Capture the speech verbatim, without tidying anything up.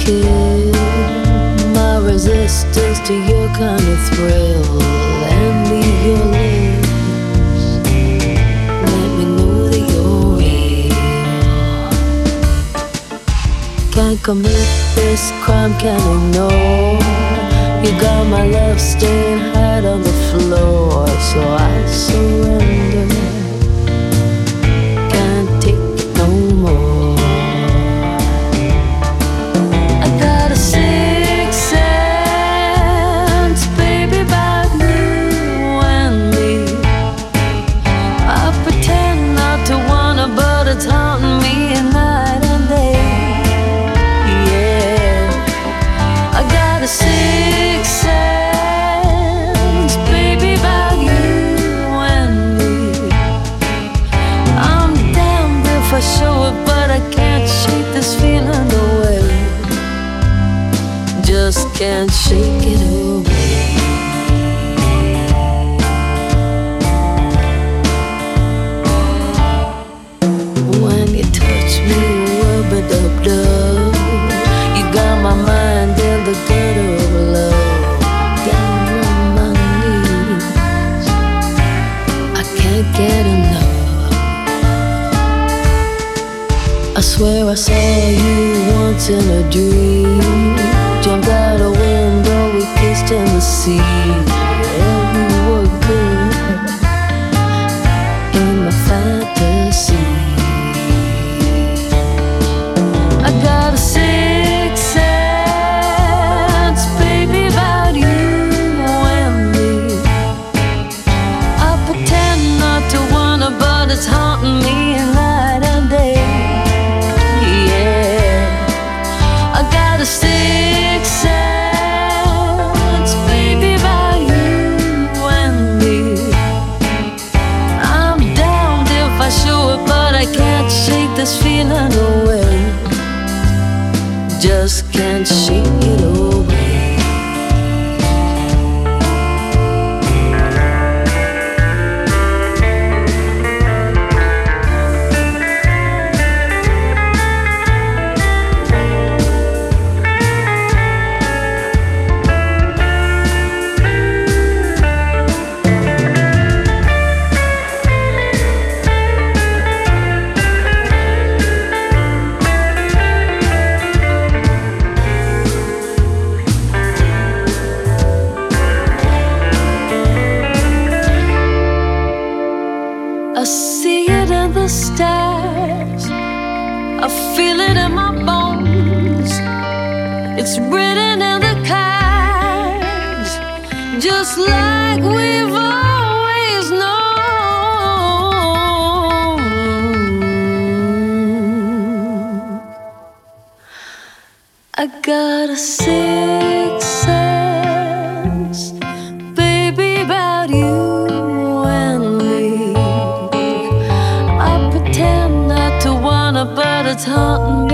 kill my resistance to your kind of thrill and leave your lips. Let me know that you're real. Can't commit this crime, can't ignore. You got my love stained hard on the floor, so I surrender. Can't take it no more. I got a sixth sense, baby, about you and me. I pretend not to wanna, but it's haunting me at night and day. Yeah, I got a sixth sense, baby, about you and me. I'm damned if I show it, but I can't shake this feeling away. Just can't shake it away. When you touch me, rub-a-dub-dub, you got my mind in the gutter of love. Down on my knees, I can't get enough. I swear I saw you once in a dream. Jumped out a window, we kissed in the sea. Yeah, we were good in my fantasy. I got a sixth sense, baby, about you and me. I pretend not to wanna, but it's haunting me night and day. Yeah, I got a sixth sense, baby, about you and me. I'm downed if I show it, but I can't shake this feeling away. Just can't shake it away. I see it in the stars, I feel it in my bones. It's written in the cards, just like we've always known. I got a sixth sense, baby, about you and me. I pretend not to wanna, but it's haunting me